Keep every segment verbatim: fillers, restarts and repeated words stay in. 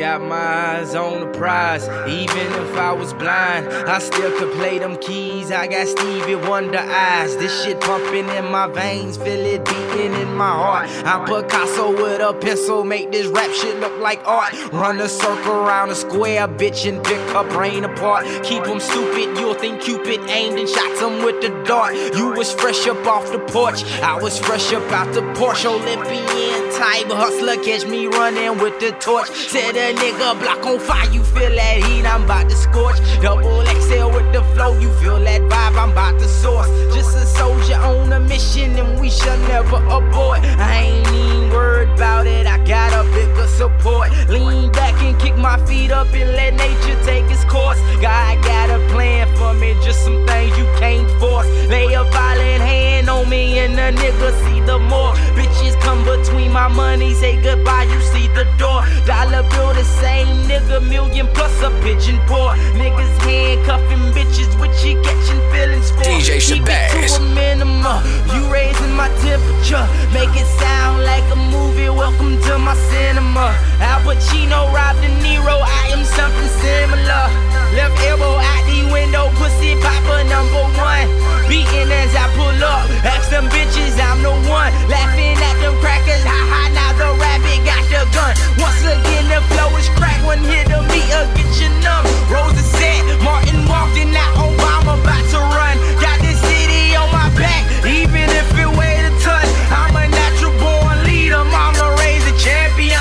Got my eyes on the prize. Even if I was blind, I still could play them keys. I got Stevie Wonder eyes. This shit pumping in my veins, feel it beating in my heart. I'm Picasso with a pencil, make this rap shit look like art. Run a circle around a square, bitch, and pick her brain apart. Keep them stupid, you'll think Cupid aimed and shot them with the dart. You was fresh up off the porch, I was fresh up out the Porsche. Olympian type hustler, catch me running with the torch. Set a nigga block on fire, you feel that heat, I'm about to scorch. Double X L with the flow, you feel that vibe, I'm about to source. Just a soldier on a mission and we shall never abort. I ain't even worried about it, I got a bigger support. Lean back and kick my feet up and let nature take its course. God got a plan for me, just some things you can't force. Lay a violent hand on me and the nigga see the more. Bitches come between my money, say goodbye, you see the door. Dollar bill the same nigga, million plus a pigeon poor. Niggas handcuffing bitches, what you catching feelings for? D J Keep Shabazz. it to a minimum, you raising my temperature. Make it sound like a movie, welcome to my cinema. Al Pacino, Rob De Niro, I am something similar. Left elbow out the window, pussy popper number one. Beating as I pull up, ask them bitches I'm the one. Laughing at them crackers, ha ha, now the rabbit got the gun. Once again the flow is crack, one hit of me, uh, get you numb. Rose is set, Martin walked in, now Obama about to run. Got this city on my back, even if it weighed a ton. I'm a natural born leader, mama raised a champion.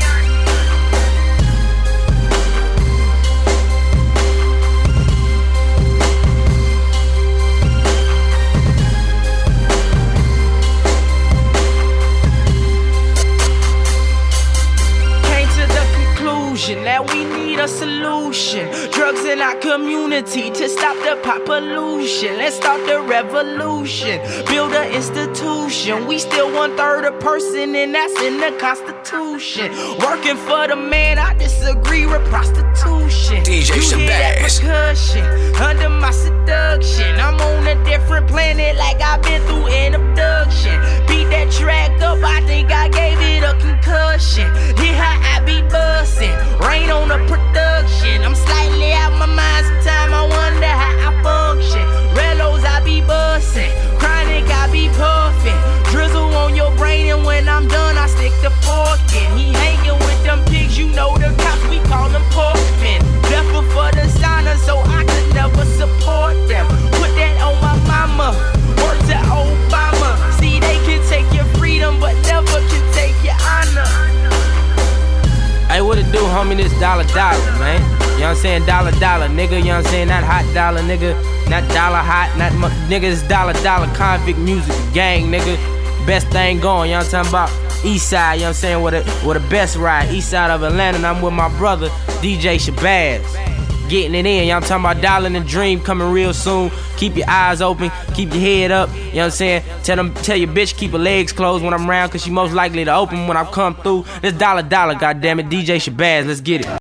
Now we need a solution. Drugs in our community to stop the pop pollution. Let's start the revolution. Build an institution. We still one third a person, and that's in the Constitution. Working for the man, I disagree with prostitution. D J You hear that Shabazz. percussion under my seduction. I'm on a different planet, like I've been through an abduction. Beat that track up, I think I gave it a concussion. Hear how I be bussin'. Rain on the production. I'm slightly out my mind. Sometimes I wonder how I function. Relos I be bussin', chronic I be puffin'. Drizzle on your brain and when I'm done I stick the fork in. He hanging with them pigs, you know the cops, we call them porkmen. Left for the signer so I could never support them. Put that on my mama, work to Obama. See they can take your freedom but never can take your honor. Hey, what it do, homie? This dollar dollar, man. You know what I'm saying? Dollar dollar, nigga. You know what I'm saying? Not hot dollar, nigga. Not dollar hot, not mu- nigga. It's dollar dollar convict music gang, nigga. Best thing going, you know what I'm talking about? East side, you know what I'm saying? With the, with the best ride, east side of Atlanta. And I'm with my brother, D J Shabazz. Getting it in, you know what I'm talking about? Dollar and the Dream coming real soon. Keep your eyes open, keep your head up, you know what I'm saying? Tell them, tell your bitch keep her legs closed when I'm around, cause she most likely to open when I come through. This dollar dollar, goddammit, D J Shabazz, let's get it.